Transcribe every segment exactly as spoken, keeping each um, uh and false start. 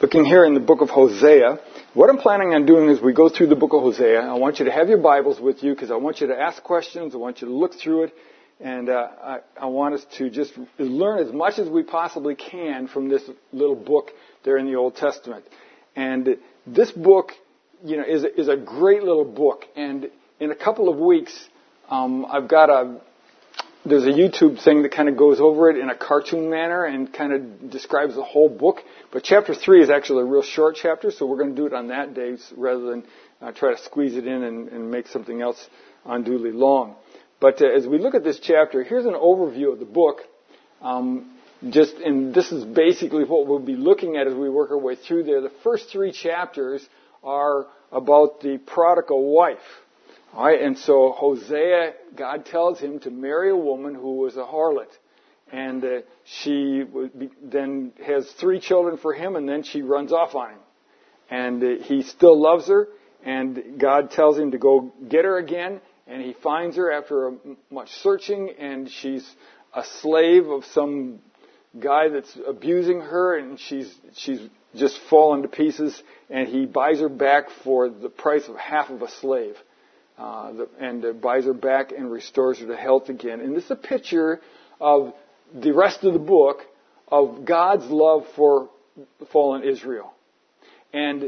looking here in the book of Hosea. What I'm planning on doing as we go through the book of Hosea, I want you to have your Bibles with you because I want you to ask questions. I want you to look through it. And uh, I, I want us to just learn as much as we possibly can from this little book there in the Old Testament. And this book, you know, is, is a great little book. And in a couple of weeks, um, I've got a... There's a YouTube thing that kind of goes over it in a cartoon manner and kind of describes the whole book. But chapter three is actually a real short chapter, so we're going to do it on that day rather than uh, try to squeeze it in and, and make something else unduly long. But uh, as we look at this chapter, here's an overview of the book. Um, just and this is basically what we'll be looking at as we work our way through there. The first three chapters are about the prodigal wife. All right, and so Hosea, God tells him to marry a woman who was a harlot. And uh, she be, then has three children for him, and then she runs off on him. And uh, he still loves her, and God tells him to go get her again. And he finds her after a, much searching, and she's a slave of some guy that's abusing her, and she's she's just fallen to pieces. And he buys her back for the price of half of a slave. Uh, the, and uh, buys her back and restores her to health again. And this is a picture of the rest of the book of God's love for fallen Israel. And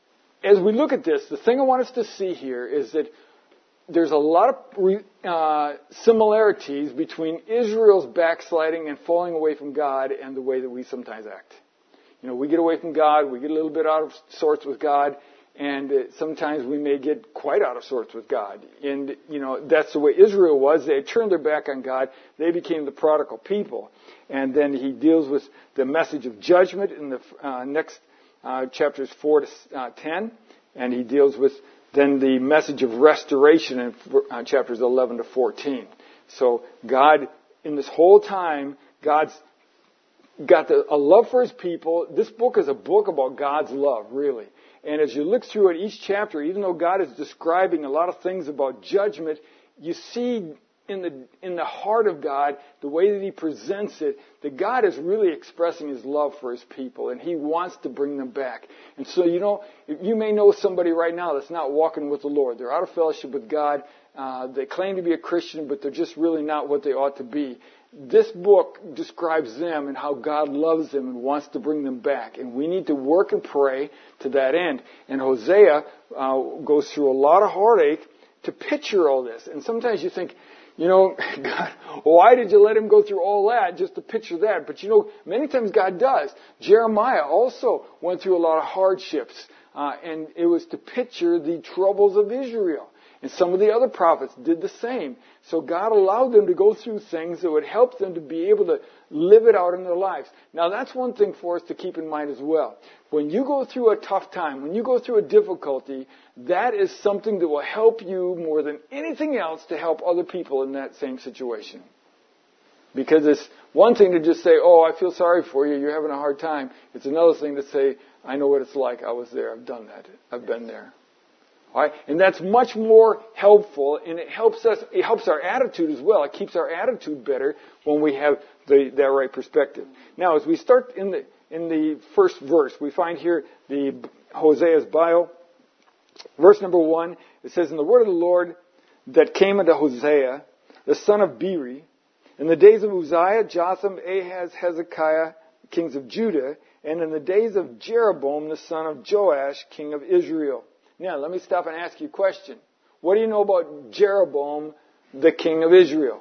as we look at this, the thing I want us to see here is that there's a lot of uh, similarities between Israel's backsliding and falling away from God and the way that we sometimes act. You know, we get away from God, we get a little bit out of sorts with God, and uh, sometimes we may get quite out of sorts with God. And, you know, that's the way Israel was. They had turned their back on God. They became the prodigal people. And then he deals with the message of judgment in the uh, next uh, chapters four to uh, ten. And he deals with then the message of restoration in uh, chapters eleven to fourteen. So God, in this whole time, God's got the, a love for his people. This book is a book about God's love, really. And as you look through it, each chapter, even though God is describing a lot of things about judgment, you see in the in the heart of God, the way that he presents it, that God is really expressing his love for his people, and he wants to bring them back. And so, you know, you may know somebody right now that's not walking with the Lord. They're out of fellowship with God. Uh, they claim to be a Christian, but they're just really not what they ought to be. This book describes them and how God loves them and wants to bring them back. And we need to work and pray to that end. And Hosea uh, goes through a lot of heartache to picture all this. And sometimes you think, you know, God, why did you let him go through all that just to picture that? But you know, many times God does. Jeremiah also went through a lot of hardships. Uh, and it was to picture the troubles of Israel. And some of the other prophets did the same. So God allowed them to go through things that would help them to be able to live it out in their lives. Now that's one thing for us to keep in mind as well. When you go through a tough time, when you go through a difficulty, that is something that will help you more than anything else to help other people in that same situation. Because it's one thing to just say, oh, I feel sorry for you, you're having a hard time. It's another thing to say, I know what it's like, I was there, I've done that, I've been there. All right? And that's much more helpful, and it helps us. It helps our attitude as well. It keeps our attitude better when we have the, that right perspective. Now, as we start in the in the first verse, we find here the Hosea's bio. Verse number one. It says, "In the word of the Lord that came unto Hosea, the son of Beeri, in the days of Uzziah, Jotham, Ahaz, Hezekiah, kings of Judah, and in the days of Jeroboam, the son of Joash, king of Israel." Now, let me stop and ask you a question. What do you know about Jeroboam, the king of Israel?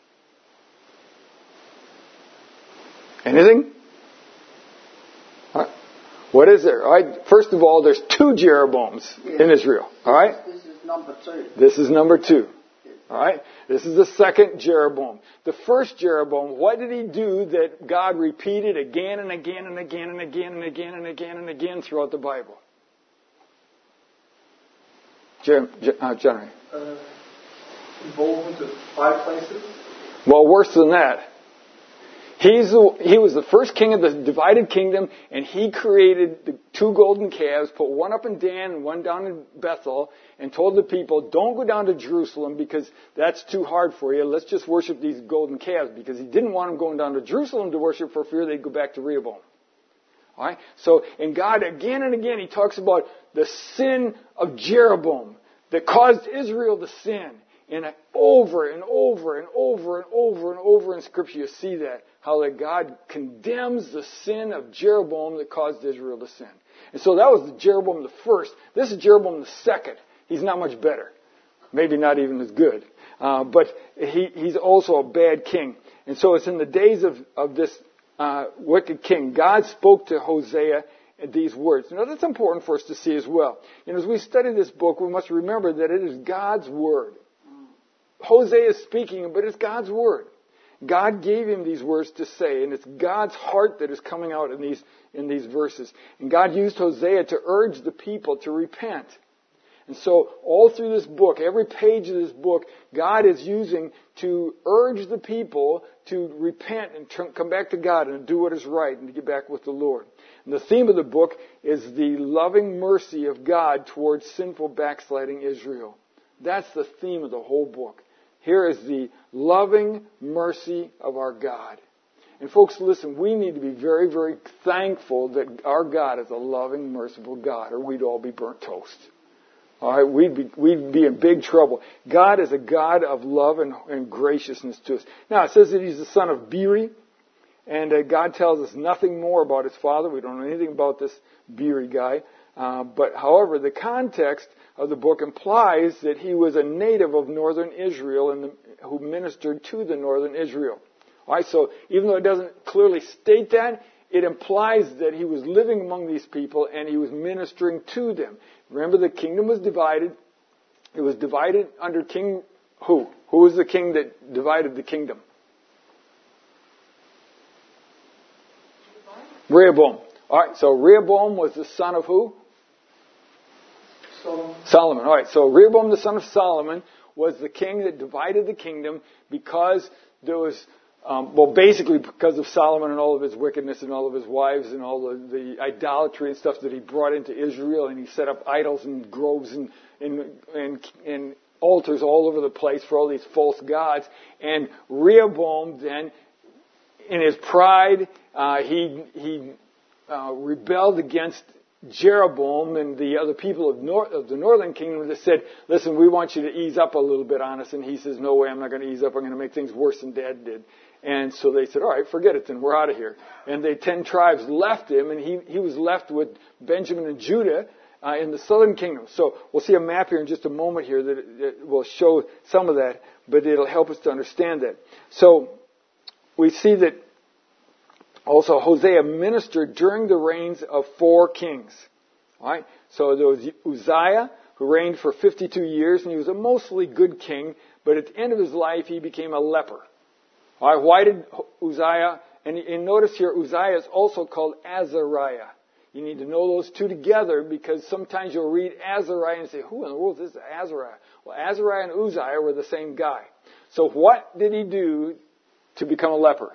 Anything? All right. What is there? All right. First of all, there's two Jeroboams yeah. in Israel. All right. This is number two. This is number two. All right. This is the second Jeroboam. The first Jeroboam, what did he do that God repeated again and again and again and again and again and again and again throughout the Bible? Jer- uh, Jeremy. Uh, involvement of five places? Well, worse than that. He's the, he was the first king of the divided kingdom, and he created the two golden calves, put one up in Dan and one down in Bethel, and told the people, don't go down to Jerusalem because that's too hard for you. Let's just worship these golden calves, because he didn't want them going down to Jerusalem to worship for fear they'd go back to Rehoboam. All right? So, and God, again and again, He talks about the sin of Jeroboam that caused Israel to sin. And over and over and over and over and over in Scripture, you see that. How that God condemns the sin of Jeroboam that caused Israel to sin. And so that was Jeroboam the first. This is Jeroboam the second. He's not much better. Maybe not even as good. Uh, but he, he's also a bad king. And so it's in the days of, of this uh, wicked king. God spoke to Hosea these words. Now that's important for us to see as well. And as we study this book, we must remember that it is God's word. Hosea is speaking, but it's God's word. God gave him these words to say, and it's God's heart that is coming out in these, in these verses. And God used Hosea to urge the people to repent. And so all through this book, every page of this book, God is using to urge the people to repent and turn, come back to God and do what is right and to get back with the Lord. And the theme of the book is the loving mercy of God towards sinful backsliding Israel. That's the theme of the whole book. Here is the loving mercy of our God. And folks, listen, we need to be very, very thankful that our God is a loving, merciful God, or we'd all be burnt toast. All right, we'd be, we'd be in big trouble. God is a God of love and, and graciousness to us. Now, it says that He's the son of Beeri, and uh, God tells us nothing more about His father. We don't know anything about this Beeri guy. Uh, but, however, the context of the book implies that he was a native of northern Israel and the, who ministered to the northern Israel. All right, so even though it doesn't clearly state that, it implies that he was living among these people and he was ministering to them. Remember, the kingdom was divided. It was divided under King who? Who was the king that divided the kingdom? Rehoboam. All right, so Rehoboam was the son of who? Solomon. Solomon. All right, so Rehoboam, the son of Solomon, was the king that divided the kingdom because there was, um, well, basically because of Solomon and all of his wickedness and all of his wives and all the, the idolatry and stuff that he brought into Israel, and he set up idols and groves and, and, and, and altars all over the place for all these false gods. And Rehoboam then, in his pride, uh, he he uh, rebelled against Jeroboam and the other people of, nor- of the northern kingdom that said, listen, we want you to ease up a little bit on us. And he says, no way, I'm not going to ease up. I'm going to make things worse than Dad did. And so they said, all right, forget it then. We're out of here. And the ten tribes left him, and he, he was left with Benjamin and Judah uh, in the southern kingdom. So we'll see a map here in just a moment here that, that will show some of that, but it'll help us to understand that. So we see that also Hosea ministered during the reigns of four kings. All right? So there was Uzziah, who reigned for fifty-two years, and he was a mostly good king, but at the end of his life he became a leper. All right, why did Uzziah, and, and notice here Uzziah is also called Azariah. You need to know those two together because sometimes you'll read Azariah and say, who in the world is Azariah? Well, Azariah and Uzziah were the same guy. So what did he do to become a leper?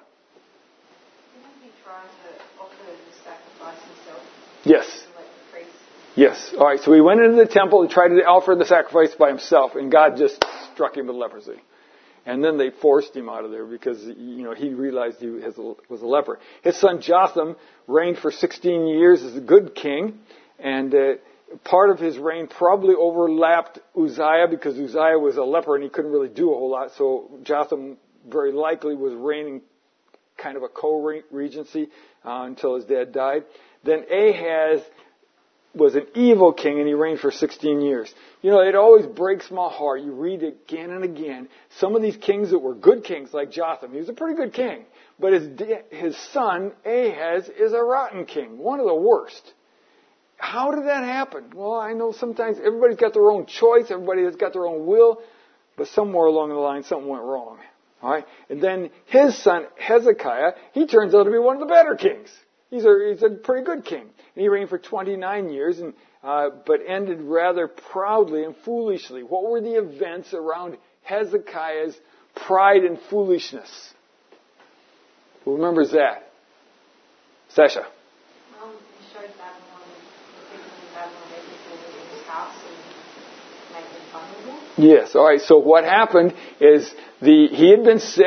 Yes. Yes. All right. So he went into the temple and tried to offer the sacrifice by himself, and God just struck him with leprosy. And then they forced him out of there because, you know, he realized he was a leper. His son Jotham reigned for sixteen years as a good king, and uh, part of his reign probably overlapped Uzziah because Uzziah was a leper and he couldn't really do a whole lot. So Jotham very likely was reigning kind of a co-regency uh, until his dad died. Then Ahaz was an evil king, and he reigned for sixteen years. You know, it always breaks my heart. You read it again and again. Some of these kings that were good kings, like Jotham, he was a pretty good king. But his, his son, Ahaz, is a rotten king, one of the worst. How did that happen? Well, I know sometimes everybody's got their own choice. Everybody has got their own will. But somewhere along the line, something went wrong. All right? And then his son, Hezekiah, he turns out to be one of the better kings. He's a, he's a pretty good king. And he reigned for twenty-nine years, and, uh, but ended rather proudly and foolishly. What were the events around Hezekiah's pride and foolishness? Who remembers that? Sasha. Um, he showed Babylon, the people in Babylon, everything in his house and made them vulnerable. Yes. All right. So what happened is the he had been sick,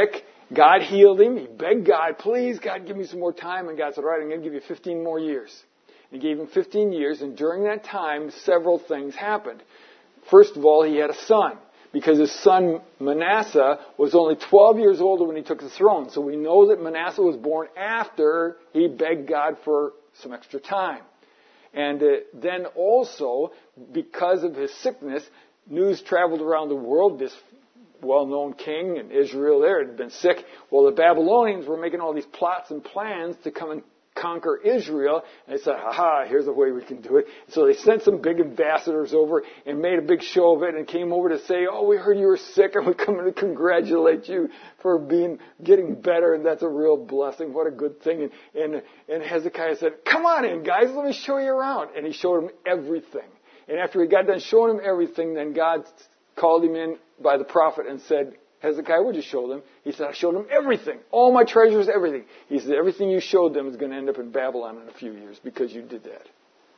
God healed him. He begged God, please, God, give me some more time. And God said, all right, I'm going to give you fifteen more years. He gave him fifteen years, and during that time, several things happened. First of all, he had a son, because his son Manasseh was only twelve years older when he took the throne. So we know that Manasseh was born after he begged God for some extra time. And uh, then also, because of his sickness, news traveled around the world. This well-known king in Israel there had been sick. Well, the Babylonians were making all these plots and plans to come and conquer Israel. And they said, ha-ha, here's a way we can do it. So they sent some big ambassadors over and made a big show of it and came over to say, oh, we heard you were sick and we come to congratulate you for being getting better. And that's a real blessing. What a good thing. And, and, and Hezekiah said, come on in, guys, let me show you around. And he showed them everything. And after he got done showing him everything, then God called him in by the prophet and said, Hezekiah, what'd you show them? He said, I showed them everything. All my treasures, everything. He said, everything you showed them is going to end up in Babylon in a few years because you did that.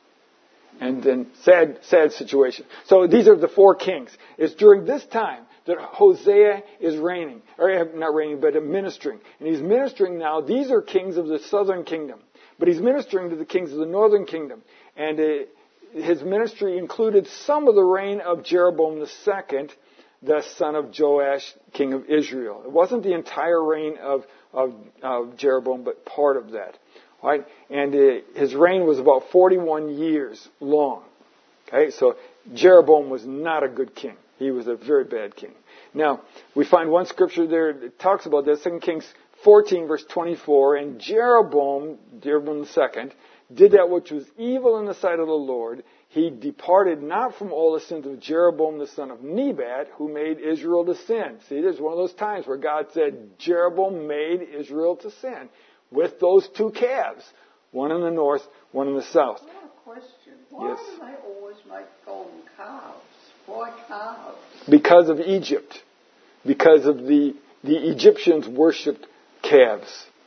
And then, sad, sad situation. So these are the four kings. It's during this time that Hosea is reigning. Or not reigning, but ministering. And he's ministering now. These are kings of the southern kingdom. But he's ministering to the kings of the northern kingdom. And uh, his ministry included some of the reign of Jeroboam the second, the son of Joash, king of Israel. It wasn't the entire reign of, of, of Jeroboam, but part of that. All right? And uh, his reign was about forty-one years long. Okay? So Jeroboam was not a good king. He was a very bad king. Now, we find one scripture there that talks about this, Second Kings fourteen, verse twenty-four. And Jeroboam, Jeroboam the second, did that which was evil in the sight of the Lord. He departed not from all the sins of Jeroboam the son of Nebat, who made Israel to sin. See, there's one of those times where God said Jeroboam made Israel to sin with those two calves, one in the north, one in the south. I have a question. Why Yes. do they always make golden calves? Why calves? Because of Egypt. Because of the, the Egyptians worshipped calves.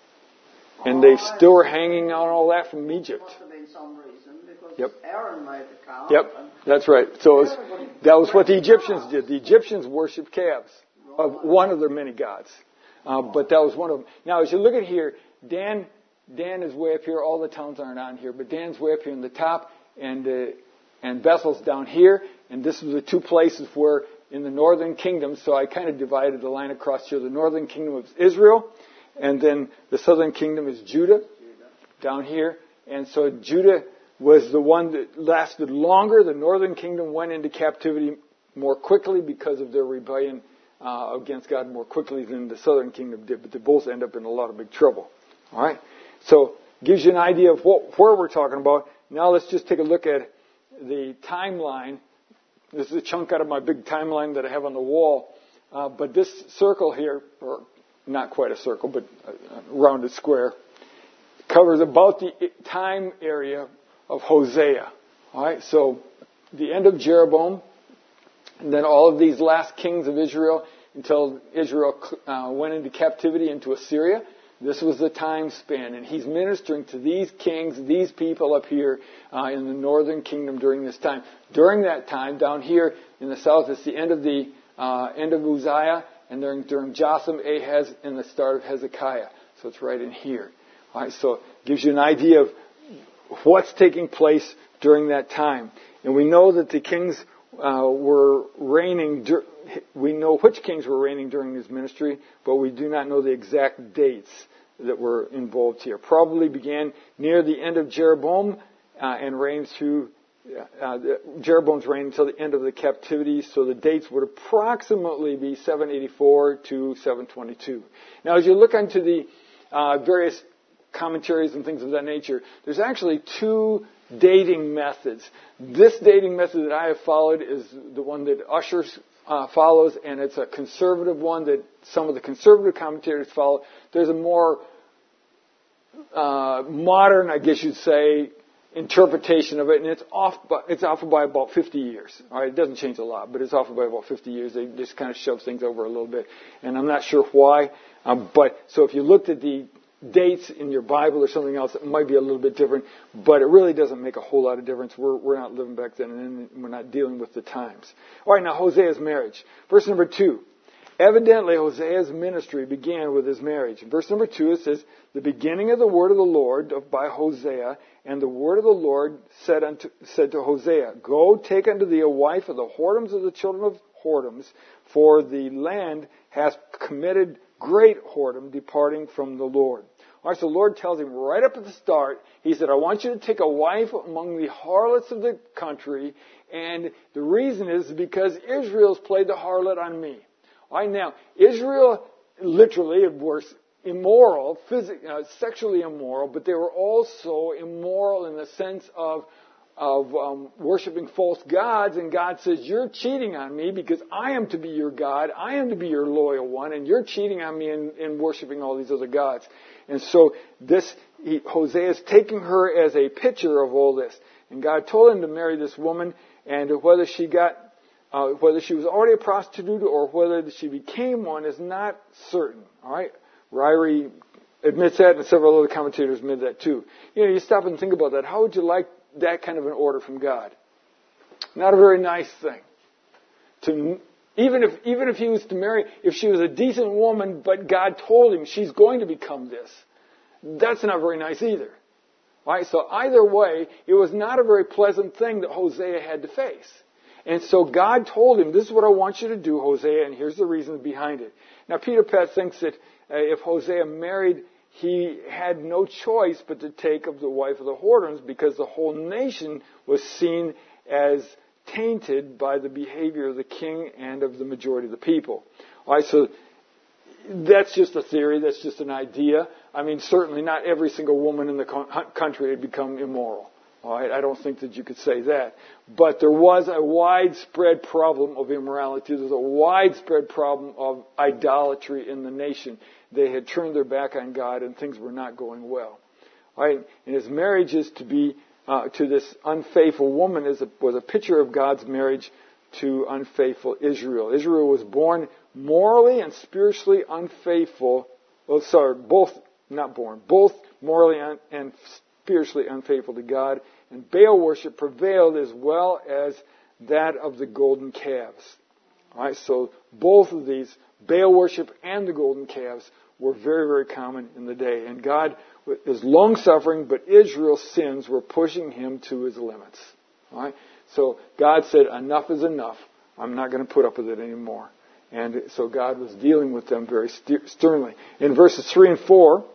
And they Oh, still are hanging on all that from Egypt. Must have been some reason because Yep. Aaron made the calf. Yep, and that's right. So it was, that was what the Egyptians did. The Egyptians worshipped calves of one of their many gods. Uh, but that was one of them. Now, as you look at here, Dan, Dan is way up here. All the towns aren't on here, but Dan's way up here in the top, and uh, and Bethel's down here. And this was the two places where in the northern kingdom. So I kind of divided the line across here. The northern kingdom of Israel, and then the southern kingdom is Judah, down here. And so Judah was the one that lasted longer. The northern kingdom went into captivity more quickly because of their rebellion uh, against God more quickly than the southern kingdom did. But they both end up in a lot of big trouble. All right? So gives you an idea of what, where we're talking about. Now let's just take a look at the timeline. This is a chunk out of my big timeline that I have on the wall. Uh, but this circle here, or not quite a circle, but a rounded square, covers about the time area of Hosea. All right, so the end of Jeroboam, and then all of these last kings of Israel until Israel uh, went into captivity into Assyria. This was the time span, and he's ministering to these kings, these people up here uh, in the northern kingdom during this time. During that time, down here in the south, it's the end of the uh, end of Uzziah, and during, during Jotham, Ahaz, and the start of Hezekiah. So it's right in here. All right, so it gives you an idea of what's taking place during that time. And we know that the kings uh, were reigning. We know which kings were reigning during his ministry, but we do not know the exact dates that were involved here. Probably began near the end of Jeroboam uh, and reigned through uh, the, Jeroboam's reign until the end of the captivity. So the dates would approximately be seven eighty-four to seven twenty-two. Now, as you look into the uh, various commentaries and things of that nature, there's actually two dating methods. This dating method that I have followed is the one that Ussher uh, follows, and it's a conservative one that some of the conservative commentators follow. There's a more uh, modern, I guess you'd say, interpretation of it, and it's off by, it's off by about fifty years. All right, it doesn't change a lot, but it's off by about fifty years. They just kind of shove things over a little bit, and I'm not sure why. Um, but so if you looked at the dates in your Bible or something else, it might be a little bit different, but it really doesn't make a whole lot of difference. We're, we're not living back then, and we're not dealing with the times. All right, now Hosea's marriage. Verse number two. evidently Hosea's ministry began with his marriage. In verse number two it says, the beginning of the word of the Lord by Hosea, and the word of the Lord said unto said to Hosea, go take unto thee a wife of the whoredoms of the children of whoredoms, for the land has committed great whoredom, departing from the Lord. All right, so the Lord tells him right up at the start, he said, I want you to take a wife among the harlots of the country, and the reason is because Israel's played the harlot on me. All right, now, Israel literally was immoral, phys- uh, sexually immoral, but they were also immoral in the sense of of um, worshiping false gods, and God says, you're cheating on me because I am to be your God, I am to be your loyal one, and you're cheating on me in, in worshiping all these other gods. And so this, he, Hosea is taking her as a picture of all this. And God told him to marry this woman, and whether she got, uh, whether she was already a prostitute or whether she became one is not certain. All right, Ryrie admits that, and several other commentators admit that too. You know, you stop and think about that. How would you like that kind of an order from God? Not a very nice thing. To even if even if he was to marry, if she was a decent woman, but God told him she's going to become this, that's not very nice either. All right, so either way, it was not a very pleasant thing that Hosea had to face. And so God told him, this is what I want you to do, Hosea, and here's the reason behind it. Now, Peter Pett thinks that uh, if Hosea married, he had no choice but to take of the wife of the whoredoms, because the whole nation was seen as tainted by the behavior of the king and of the majority of the people. All right, so that's just a theory. That's just an idea. I mean, certainly not every single woman in the country had become immoral. All right, I don't think that you could say that. But there was a widespread problem of immorality. There was a widespread problem of idolatry in the nation. They had turned their back on God, and things were not going well. All right, and his marriage is to be uh, to this unfaithful woman is a, was a picture of God's marriage to unfaithful Israel. Israel was born morally and spiritually unfaithful. Well, sorry, both not born, both morally un, and spiritually unfaithful to God. And Baal worship prevailed as well as that of the golden calves. All right, so both of these, Baal worship and the golden calves, were very, very common in the day. And God is long-suffering, but Israel's sins were pushing him to his limits. All right, so God said, enough is enough. I'm not going to put up with it anymore. And so God was dealing with them very sternly. In verses three and four,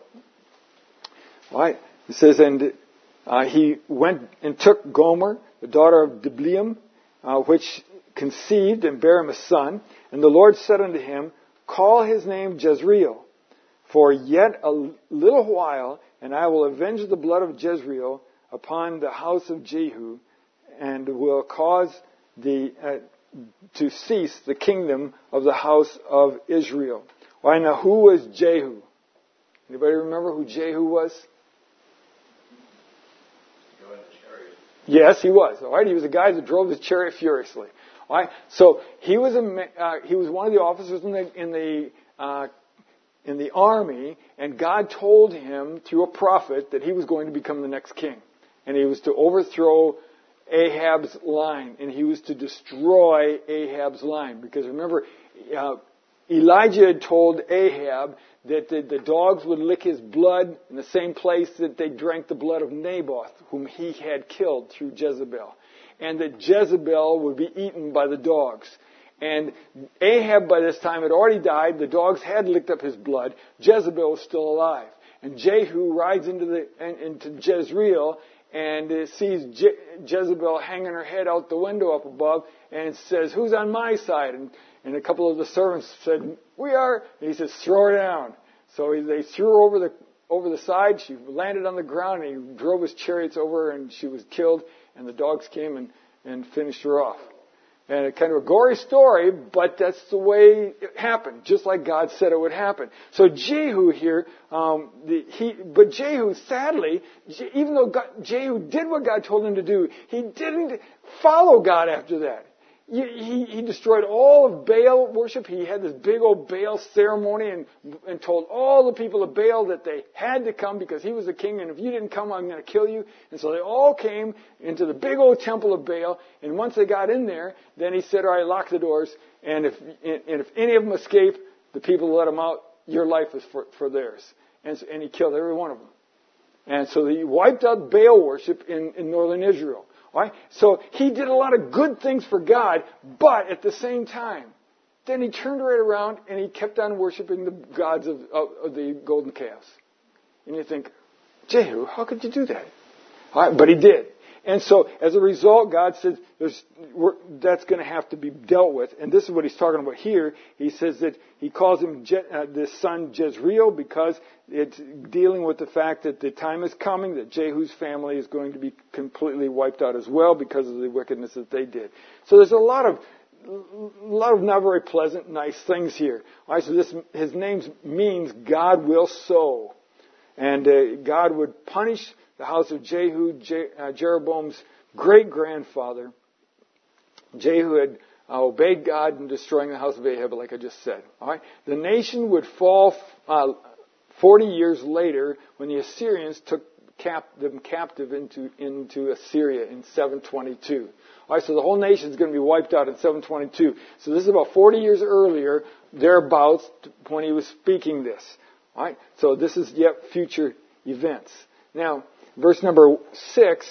all right, it says, and uh, he went and took Gomer, the daughter of Diblaim, uh, which conceived and bare him a son. And the Lord said unto him, call his name Jezreel, for yet a little while, and I will avenge the blood of Jezreel upon the house of Jehu, and will cause the uh, to cease the kingdom of the house of Israel. All right, now who was Jehu? Anybody remember who Jehu was? Yes, he was. All right, he was a guy that drove his chariot furiously. All right, so he was a uh, he was one of the officers in the in the uh, in the army, and God told him through a prophet that he was going to become the next king, and he was to overthrow Ahab's line, and he was to destroy Ahab's line. Because remember, uh, Elijah had told Ahab that the, the dogs would lick his blood in the same place that they drank the blood of Naboth, whom he had killed through Jezebel. And that Jezebel would be eaten by the dogs. And Ahab, by this time, had already died. The dogs had licked up his blood. Jezebel was still alive. And Jehu rides into the into Jezreel and sees Je- Jezebel hanging her head out the window up above, and says, who's on my side? And, and a couple of the servants said, we are. And he says, throw her down. So he, they threw her over the over the side. She landed on the ground, and he drove his chariots over her, and she was killed. And the dogs came and, and finished her off. And a kind of a gory story, but that's the way it happened, just like God said it would happen. So Jehu here, um, the, he, but Jehu, sadly, even though God, Jehu did what God told him to do, he didn't follow God after that. He, he destroyed all of Baal worship. He had this big old Baal ceremony and, and told all the people of Baal that they had to come because he was the king, and if you didn't come, I'm going to kill you. And so they all came into the big old temple of Baal, and once they got in there, then he said, all right, lock the doors, and if, and if any of them escape, the people let them out, your life is for, for theirs. And, so, and he killed every one of them. And so he wiped out Baal worship in, in northern Israel. All right? So he did a lot of good things for God, but at the same time, then he turned right around and he kept on worshiping the gods of, of, of the golden calves. And you think, Jehu, how could you do that? All right, but he did. And so as a result, God said there's, we're, that's going to have to be dealt with. And this is what he's talking about here. He says that he calls him Je, uh, this son Jezreel because it's dealing with the fact that the time is coming that Jehu's family is going to be completely wiped out as well because of the wickedness that they did. So there's a lot of a lot of not very pleasant, nice things here. All right, so this his name means God will sow, and uh, God would punish the house of Jehu, Je, uh, Jeroboam's great-grandfather. Jehu had uh, obeyed God in destroying the house of Ahab, like I just said. All right? The nation would fall uh, forty years later when the Assyrians took cap, them captive into, into Assyria in seven twenty-two. All right, so the whole nation is going to be wiped out in seven twenty-two. So this is about forty years earlier, thereabouts, when he was speaking this. All right? So this is yet future events. Now, verse number six,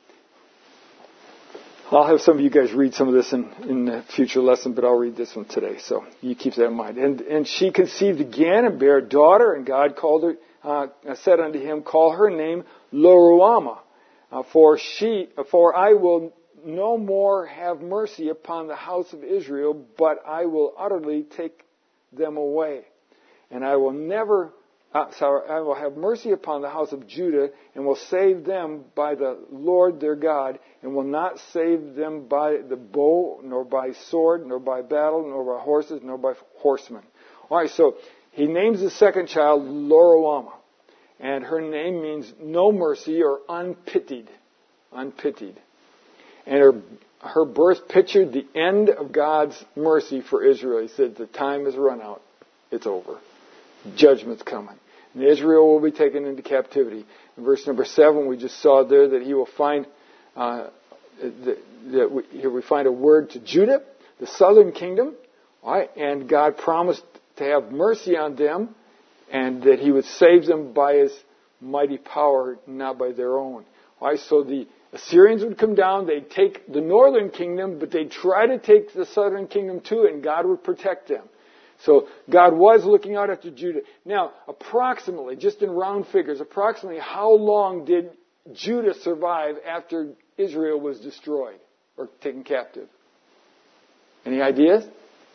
I'll have some of you guys read some of this in, in the future lesson, but I'll read this one today, so you keep that in mind. And, and she conceived again and bare a daughter, and God called her, uh, said unto him, call her name Lo-ruhamah, uh, for she, for I will no more have mercy upon the house of Israel, but I will utterly take them away, and I will never Uh, so I will have mercy upon the house of Judah, and will save them by the Lord their God, and will not save them by the bow, nor by sword, nor by battle, nor by horses, nor by horsemen. All right, so he names the second child Lo-ruhamah, and her name means no mercy or unpitied, unpitied. And her her birth pictured the end of God's mercy for Israel. He said, the time has run out. It's over. Judgment's coming. And Israel will be taken into captivity. In verse number seven, we just saw there that he will find, uh, that, that we, here we find a word to Judah, the southern kingdom, all right, and God promised to have mercy on them, and that he would save them by his mighty power, not by their own. All right, so the Assyrians would come down, they'd take the northern kingdom, but they'd try to take the southern kingdom too, and God would protect them. So God was looking out after Judah. Now, approximately, just in round figures, approximately how long did Judah survive after Israel was destroyed or taken captive? Any ideas?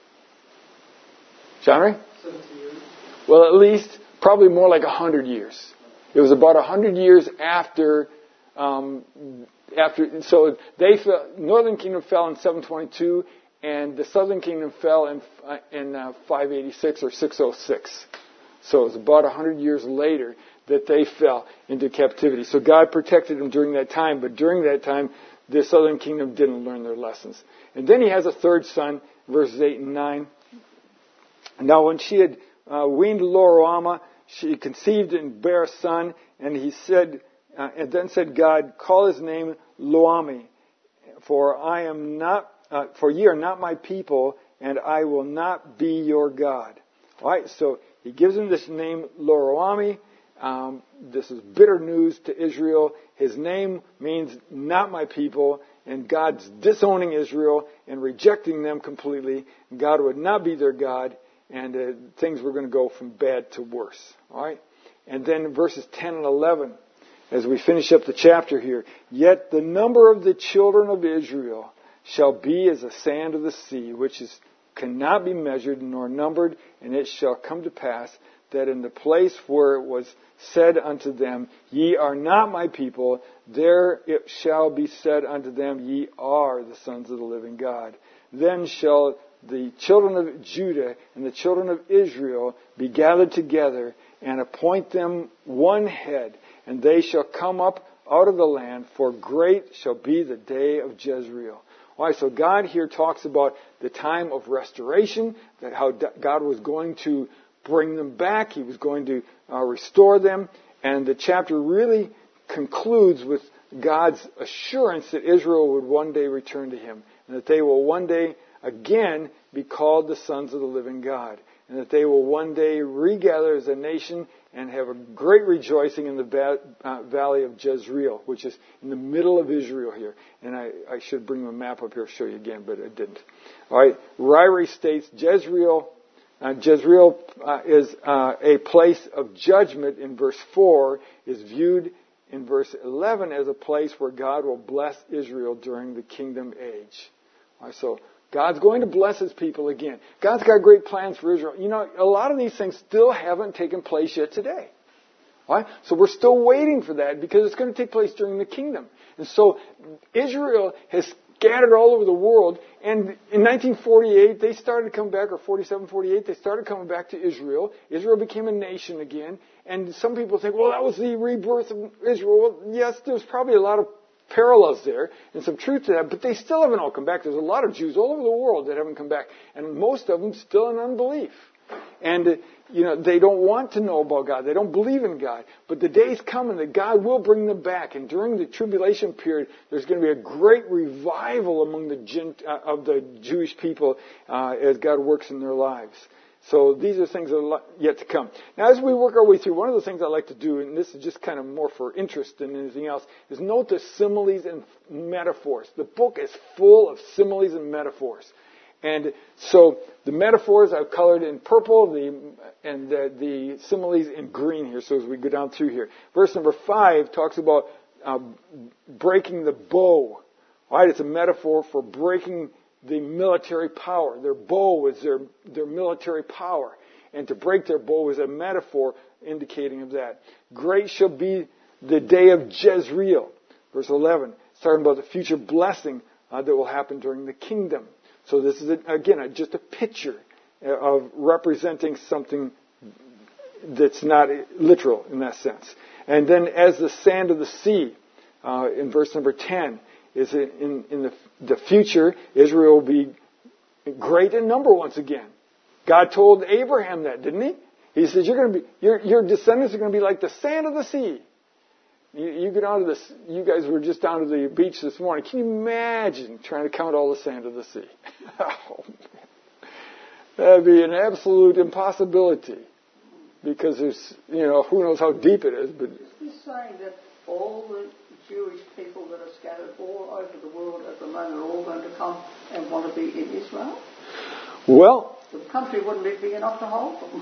John? seventy years. Well, at least, probably more like one hundred years. It was about one hundred years after, um, after. So they fell, Northern Kingdom fell in seven twenty-two. And the southern kingdom fell in uh, in uh, five eighty-six or six oh six. So it was about one hundred years later that they fell into captivity. So God protected them during that time, but during that time, the southern kingdom didn't learn their lessons. And then he has a third son, verses eight and nine. Now when she had uh, weaned Lo-ruhamah, she conceived and bare a son, and he said, uh, and then said God, call his name Lo-ammi, for I am not Uh, for ye are not my people, and I will not be your God. All right, so he gives him this name, Lo-ruhamah. Um, this is bitter news to Israel. His name means not my people, and God's disowning Israel and rejecting them completely. God would not be their God, and uh, things were going to go from bad to worse. All right, and then verses ten and eleven, as we finish up the chapter here. Yet the number of the children of Israel shall be as the sand of the sea, which is cannot be measured nor numbered, and it shall come to pass that in the place where it was said unto them, ye are not my people, there it shall be said unto them, ye are the sons of the living God. Then shall the children of Judah and the children of Israel be gathered together, and appoint them one head, and they shall come up out of the land, for great shall be the day of Jezreel. Why? So God here talks about the time of restoration, that how God was going to bring them back. He was going to uh, restore them. And the chapter really concludes with God's assurance that Israel would one day return to Him, and that they will one day again be called the sons of the living God, and that they will one day regather as a nation and have a great rejoicing in the ba- uh, valley of Jezreel, which is in the middle of Israel here. And I, I should bring the map up here to show you again, but I didn't. All right, Ryrie states Jezreel, uh, Jezreel uh, is uh, a place of judgment in verse four, is viewed in verse eleven as a place where God will bless Israel during the kingdom age. All right, so God's going to bless His people again. God's got great plans for Israel. You know, a lot of these things still haven't taken place yet today. All right? So we're still waiting for that because it's going to take place during the kingdom. And so Israel has scattered all over the world. And in nineteen forty-eight, they started to come back, or forty-seven, forty-eight, they started coming back to Israel. Israel became a nation again. And some people think, well, that was the rebirth of Israel. Well, yes, there's probably a lot of parallels there and some truth to that, but they still haven't all come back. There's a lot of Jews all over the world that haven't come back, and most of them still in unbelief. And, uh, you know, they don't want to know about God. They don't believe in God. But the day's coming that God will bring them back, and during the tribulation period, there's going to be a great revival among the Gent- uh, of the Jewish people uh, as God works in their lives. So these are things that are yet to come. Now, as we work our way through, one of the things I like to do, and this is just kind of more for interest than anything else, is note the similes and metaphors. The book is full of similes and metaphors. And so the metaphors I've colored in purple, the, and the, the similes in green here, so as we go down through here. Verse number five talks about uh, breaking the bow. All right, it's a metaphor for breaking the military power. Their bow was their, their military power. And to break their bow is a metaphor indicating of that. Great shall be the day of Jezreel. Verse eleven. It's talking about the future blessing uh, that will happen during the kingdom. So this is, a, again, a, just a picture of representing something that's not literal in that sense. And then as the sand of the sea, uh, in verse number ten, is in, in the, the future, Israel will be great in number once again. God told Abraham that, didn't He? He says, "You're going to be, your, your descendants are going to be like the sand of the sea." You, you go down to this. You guys were just down to the beach this morning. Can you imagine trying to count all the sand of the sea? Oh, that'd be an absolute impossibility, because there's, you know, who knows how deep it is. But is this saying that all the Jewish people that are scattered all over the world at the moment are all going to come and want to be in Israel? Well, the country wouldn't be big enough to hold them.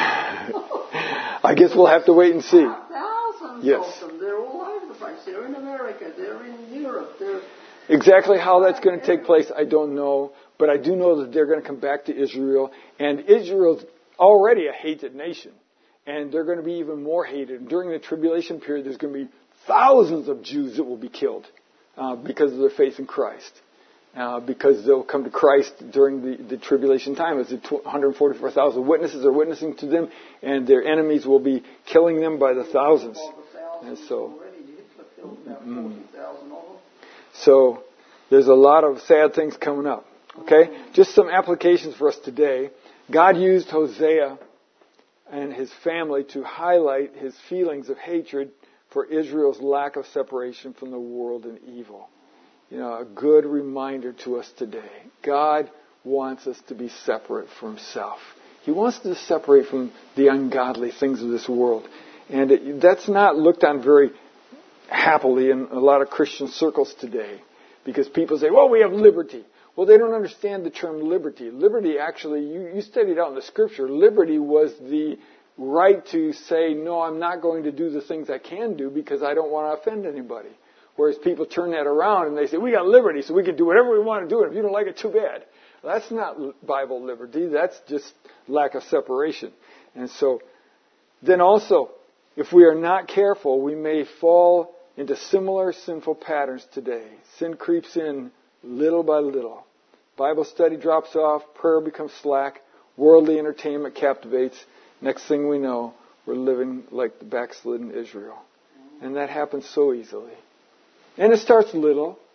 I guess we'll have to wait and see. Thousands yes. of them. They're all over the place. They're in America. They're in Europe. They're exactly how that's going to take place, I don't know. But I do know that they're going to come back to Israel. And Israel's already a hated nation. And they're going to be even more hated. During the tribulation period, there's going to be thousands of Jews that will be killed uh, because of their faith in Christ. Uh, because they'll come to Christ during the, the tribulation time. As the one hundred forty-four thousand witnesses are witnessing to them, and their enemies will be killing them by the thousands. And so, mm, so there's a lot of sad things coming up. Okay? Just some applications for us today. God used Hosea and his family to highlight his feelings of hatred for Israel's lack of separation from the world and evil. You know, a good reminder to us today. God wants us to be separate from Himself. He wants us to separate from the ungodly things of this world. And it, that's not looked on very happily in a lot of Christian circles today. Because people say, well, we have liberty. Well, they don't understand the term liberty. Liberty, actually, you, you studied out in the Scripture, liberty was the right to say, no, I'm not going to do the things I can do because I don't want to offend anybody. Whereas people turn that around and they say, we got liberty, so we can do whatever we want to do. And if you don't like it, too bad. Well, that's not Bible liberty. That's just lack of separation. And so, then also, if we are not careful, we may fall into similar sinful patterns today. Sin creeps in little by little. Bible study drops off. Prayer becomes slack. Worldly entertainment captivates. Next thing we know, we're living like the backslidden Israel. And that happens so easily. And it starts little.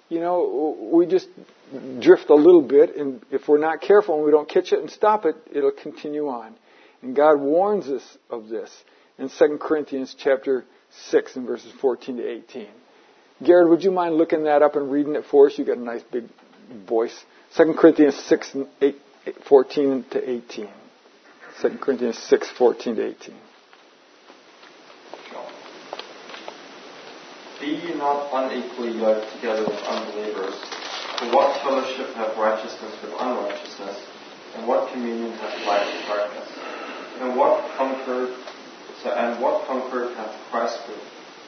you know, we just drift a little bit, and if we're not careful and we don't catch it and stop it, it'll continue on. And God warns us of this in Second Corinthians chapter six and verses fourteen to eighteen. Garrett, would you mind looking that up and reading it for us? You've got a nice big voice. Second Corinthians six, and eight, fourteen to eighteen. Second Corinthians six, fourteen to eighteen. Be ye not unequally yoked together with unbelievers. For what fellowship hath righteousness with unrighteousness? And what communion hath light with darkness? And what concord, so, and what concord hath Christ with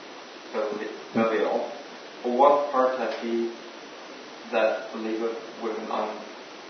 Belial? For what part hath he that believeth with an un-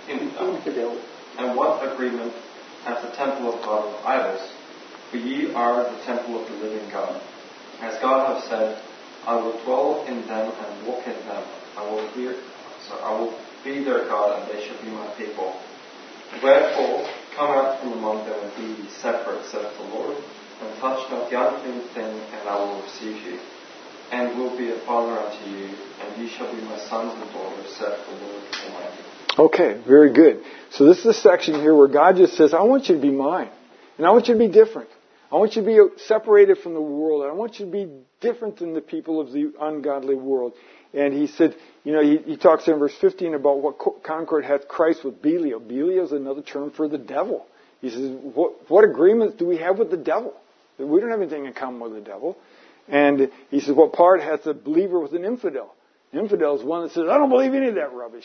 infidel? And what agreement hath the temple of God with idols? For ye are the temple of the living God. As God hath said, I will dwell in them and walk in them. I will hear, so I will be their God, and they shall be my people. Wherefore, come out from among them and be ye separate, saith the Lord, and touch not the unclean thing, and I will receive you, and will be a father unto you, and ye shall be my sons and daughters, saith the Lord Almighty. Okay, very good. So this is a section here where God just says, I want you to be mine, and I want you to be different. I want you to be separated from the world. I want you to be different than the people of the ungodly world. And he said, you know, he, he talks in verse fifteen about what concord hath Christ with Belial. Belial is another term for the devil. He says, what, what agreements do we have with the devil? We don't have anything in common with the devil. And he says, what part hath a believer with an infidel? The infidel is one that says, I don't believe any of that rubbish.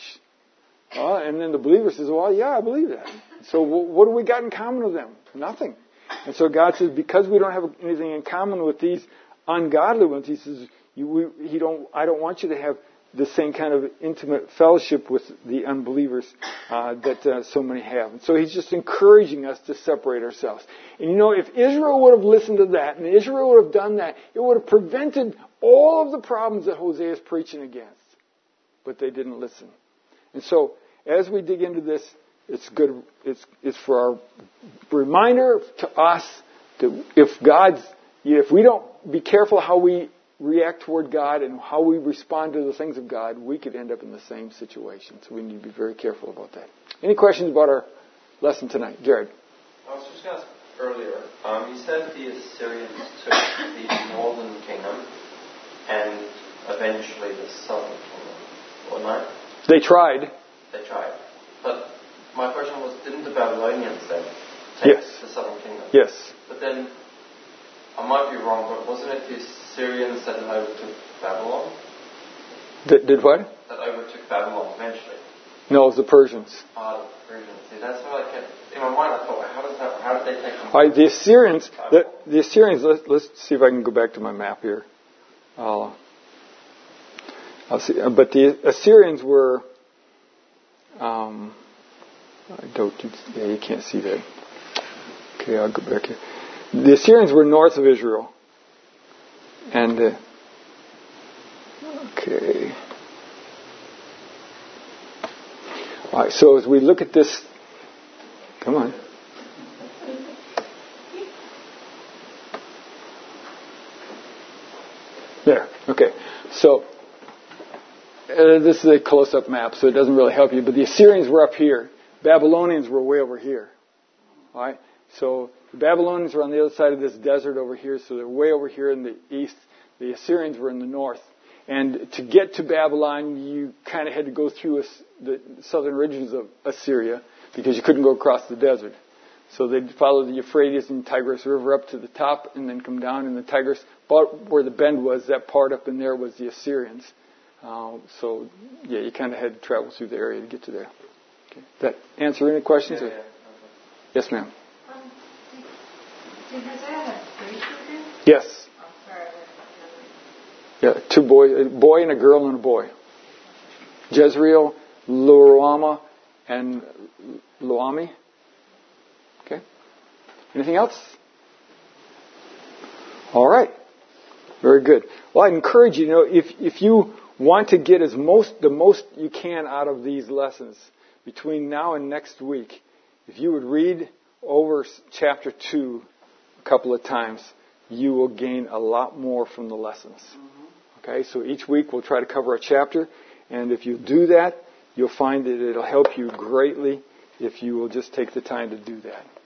Uh, and then the believer says, well, yeah, I believe that. So what do we got in common with them? Nothing. And so God says, because we don't have anything in common with these ungodly ones, he says, you, we, he don't, I don't want you to have the same kind of intimate fellowship with the unbelievers uh, that uh, so many have. And so he's just encouraging us to separate ourselves. And you know, if Israel would have listened to that, and Israel would have done that, it would have prevented all of the problems that Hosea is preaching against. But they didn't listen. And so, as we dig into this, it's good. It's, it's for our reminder to us that if God's, if we don't be careful how we react toward God and how we respond to the things of God, we could end up in the same situation. So we need to be very careful about that. Any questions about our lesson tonight, Jared? I was just going to ask earlier. Um, you said the Assyrians took the northern kingdom and eventually the southern kingdom, or no? They tried. They tried. But my question was, didn't the Babylonians then take yes. the southern kingdom? Yes. But then, I might be wrong, but wasn't it the Assyrians that overtook Babylon? Did, did what? That overtook Babylon eventually. No, it was the Persians. Ah, oh, the Persians. See, that's what I kept, in my mind I thought, how does that, how did they take them? All right, the Assyrians, the, the Assyrians, let's, let's see if I can go back to my map here. I'll, I'll see, but the Assyrians were, um, I don't, yeah, you can't see that. Okay, I'll go back here. The Assyrians were north of Israel. And, uh, okay. All right, so as we look at this, come on. There, okay. So, uh, this is a close-up map, so it doesn't really help you. But the Assyrians were up here. Babylonians were way over here. All right? So, the Babylonians were on the other side of this desert over here, so they're way over here in the east. The Assyrians were in the north. And to get to Babylon, you kind of had to go through the southern regions of Assyria because you couldn't go across the desert. So they'd follow the Euphrates and Tigris River up to the top and then come down. And the Tigris, about where the bend was, that part up in there was the Assyrians. Uh, so, yeah, you kind of had to travel through the area to get to there. Okay. Does that answer any questions? Yeah, yeah. Yes, ma'am. Um, did, did Hosea have three children? Yes. Oh, sorry. Yeah, two boys, a boy and a girl and a boy. Jezreel, Lo-Ruhamah, and Lo-Ammi. Okay. Anything else? All right. Very good. Well, I encourage you, you know, if if you want to get as most the most you can out of these lessons between now and next week, if you would read over chapter two a couple of times, you will gain a lot more from the lessons. Okay, so each week we'll try to cover a chapter, and if you do that, you'll find that it'll help you greatly if you will just take the time to do that.